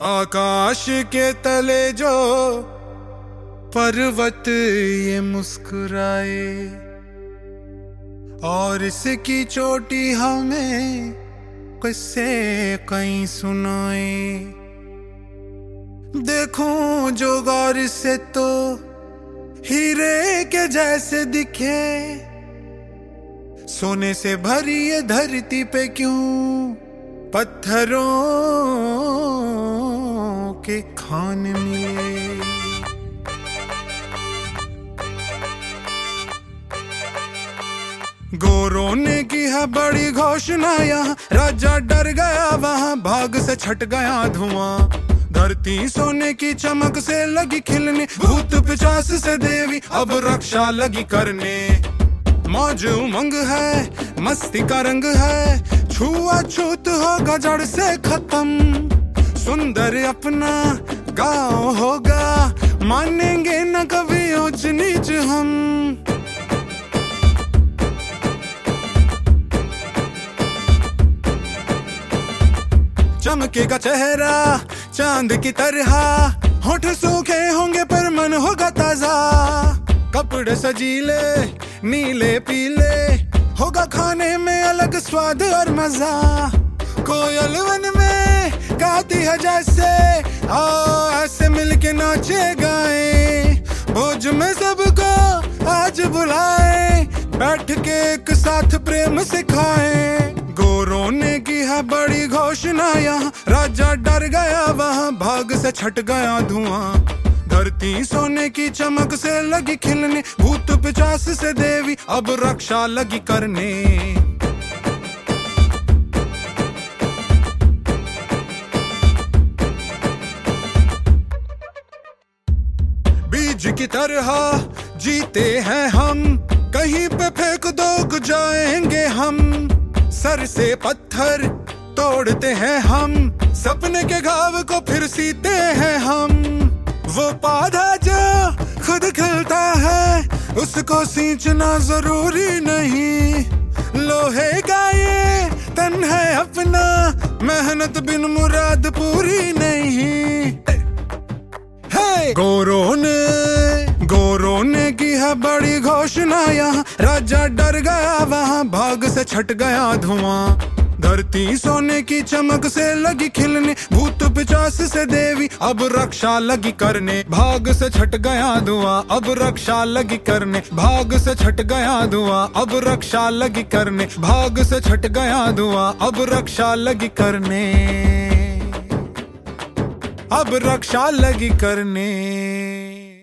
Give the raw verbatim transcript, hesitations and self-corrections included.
आकाश के तले जो पर्वत ये मुस्कुराए और इसकी चोटी हमें किस्से कहीं सुनाए। देखूं जो गौर से तो हीरे के जैसे दिखे, सोने से भरी ये धरती पे क्यों पत्थरों के खान मिले। गोरों ने की है बड़ी घोषणा, यहाँ राजा डर गया, वहां भाग से छट गया धुआं। धरती सोने की चमक से लगी खिलने, भूत पिचास से देवी अब रक्षा लगी करने। मौज उमंग है, मस्ती का रंग है, छुआछूत होगा जड़ से खत्म। सुंदर अपना गांव होगा, मानेंगे न कभी ऊंच नीच हम। चमकेगा चेहरा चांद की तरह, होठ सूखे होंगे पर मन होगा ताजा। कपड़े सजीले नीले पीले, होगा खाने में अलग स्वाद और मजा। कोयल वन में गाती है जैसे, आओ ऐसे मिलके नाचे गाए। भोज में सबको आज बुलाए, बैठ के एक साथ प्रेम सिखाए। गोरों ने की है बड़ी घोषणा, यहाँ राजा डर गया, वहां भाग से छट गया धुआं। धरती सोने की चमक से लगी खिलने, भूत पिचास से देवी अब रक्षा लगी करने। बीज की तरह जीते हैं हम, कहीं पे फेंक दो जाएंगे हम। सर से पत्थर तोड़ते हैं हम, सपने के घाव को फिर सीते हैं हम। वो पौधा जो खुद खिलता है, उसको सींचना जरूरी नहीं। लोहे का ये तन है अपना, मेहनत बिन मुराद पूरी नहीं। hey! गोरों ने गोरों ने की है बड़ी घोषणा, यहाँ राजा डर गया, वहां भाग से छट गया धुआं। धरती सोने की चमक से लगी खिलने, भूत पिचास से देवी अब रक्षा लगी करने। भाग से छट गया धुआं अब रक्षा लगी करने, भाग से छट गया धुआं अब रक्षा लगी करने, भाग से छट गया धुआं अब रक्षा लगी करने, अब रक्षा लगी करने।